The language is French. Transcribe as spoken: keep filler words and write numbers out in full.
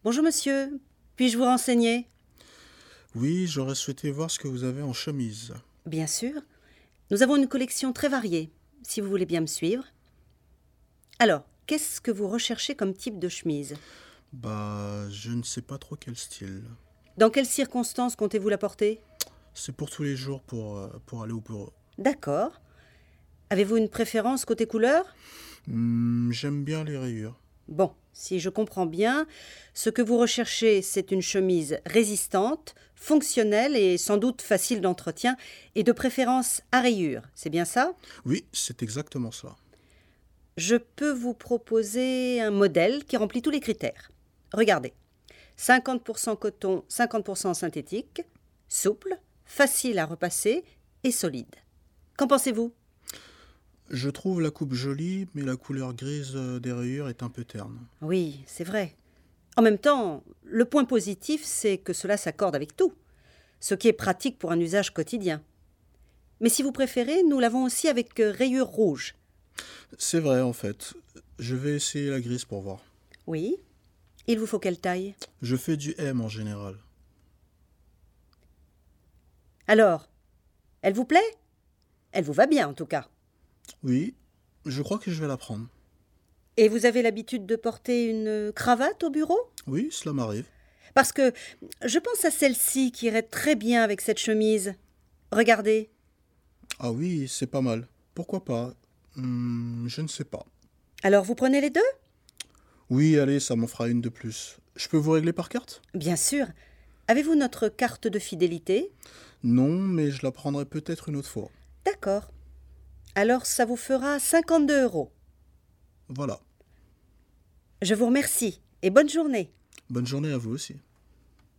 Bonjour monsieur, puis-je vous renseigner? Oui, j'aurais souhaité voir ce que vous avez en chemise. Bien sûr. Nous avons une collection très variée, si vous voulez bien me suivre. Alors, qu'est-ce que vous recherchez comme type de chemise? Bah, je ne sais pas trop quel style. Dans quelles circonstances comptez-vous la porter? C'est pour tous les jours pour, euh, pour aller au bureau. D'accord. Avez-vous une préférence côté couleur? Hmm, j'aime bien les rayures. Bon, si je comprends bien, ce que vous recherchez, c'est une chemise résistante, fonctionnelle et sans doute facile d'entretien, et de préférence à rayures. C'est bien ça? Oui, c'est exactement ça. Je peux vous proposer un modèle qui remplit tous les critères. Regardez. cinquante pour cent coton, cinquante pour cent synthétique, souple, facile à repasser et solide. Qu'en pensez-vous? Je trouve la coupe jolie, mais la couleur grise euh, des rayures est un peu terne. Oui, c'est vrai. En même temps, le point positif, c'est que cela s'accorde avec tout, ce qui est pratique pour un usage quotidien. Mais si vous préférez, nous l'avons aussi avec euh, rayures rouges. C'est vrai, en fait. Je vais essayer la grise pour voir. Oui. Il vous faut quelle taille? Je fais du M en général. Alors, elle vous plaît? Elle vous va bien en tout cas. Oui, je crois que je vais la prendre. Et vous avez l'habitude de porter une cravate au bureau? Oui, cela m'arrive. Parce que je pense à celle-ci qui irait très bien avec cette chemise. Regardez. Ah oui, c'est pas mal. Pourquoi pas? Hmm, je ne sais pas. Alors vous prenez les deux? Oui, allez, ça m'en fera une de plus. Je peux vous régler par carte? Bien sûr. Avez-vous notre carte de fidélité? Non, mais je la prendrai peut-être une autre fois. D'accord. Alors ça vous fera cinquante-deux euros. Voilà. Je vous remercie et bonne journée. Bonne journée à vous aussi.